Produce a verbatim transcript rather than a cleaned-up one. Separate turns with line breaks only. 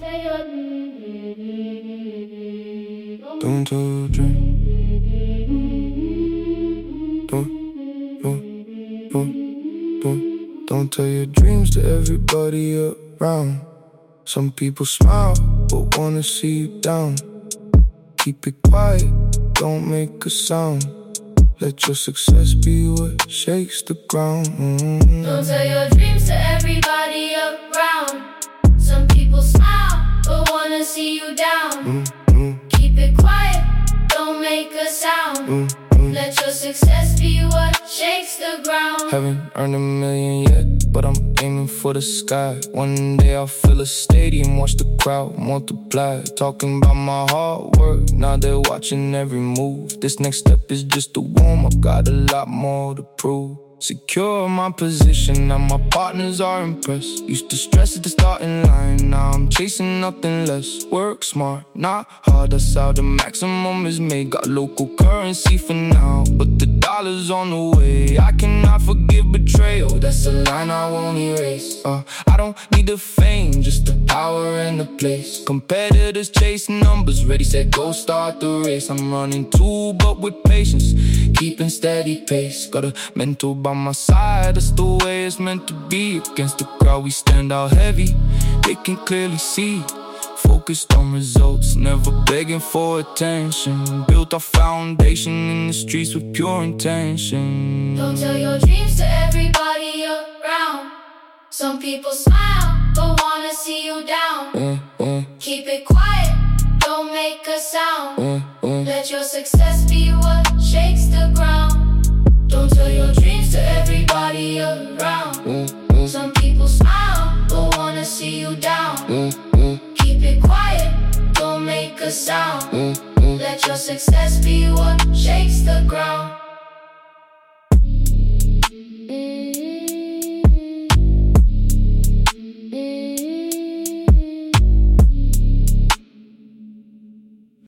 Don't tell your dreams. Don't, don't, don't, don't, don't tell your dreams to everybody around. Some people smile, but wanna see you down. Keep it quiet, don't make a sound. Let your success be what shakes the ground. mm-hmm.
Don't tell your dreams to everybody around. Some people smile, but wanna see you down.
mm-hmm.
Keep it quiet, don't make a sound.
mm-hmm.
Let your success be what shakes the ground.
Haven't earned a million yet, but I'm aiming for the sky. One day I'll fill a stadium, watch the crowd multiply. Talking about my hard work, now they're watching every move. This next step is just a warm-up, got a lot more to prove. Secure my position, now my partners are impressed. Used to stress at the starting line, now I'm chasing nothing less. Work smart, not hard, that's how the maximum is made. Got local currency for now, but the dollar's on the way. I cannot forgive betrayal, that's a line I won't erase. uh, I don't need the fame, just the power and the place. Competitors chasing numbers, ready, set, go, start the race. I'm running too, but with patience, keeping steady pace. Got a mentor by my side, that's the way it's meant to be. Against the crowd we stand out heavy, they can clearly see. Focused on results, never begging for attention. Built our foundation in the streets with pure intention.
Don't tell your dreams to everybody around. Some people smile, but wanna see you down.
uh, uh,
Keep it quiet, don't make a sound.
uh, uh.
Let your success be what shakes the ground. Don't tell your dreams to everybody around.
uh, uh.
Some people smile, but wanna see you down.
uh, uh.
Keep it quiet, don't make a sound.
uh, uh.
Let your success be what shakes the ground.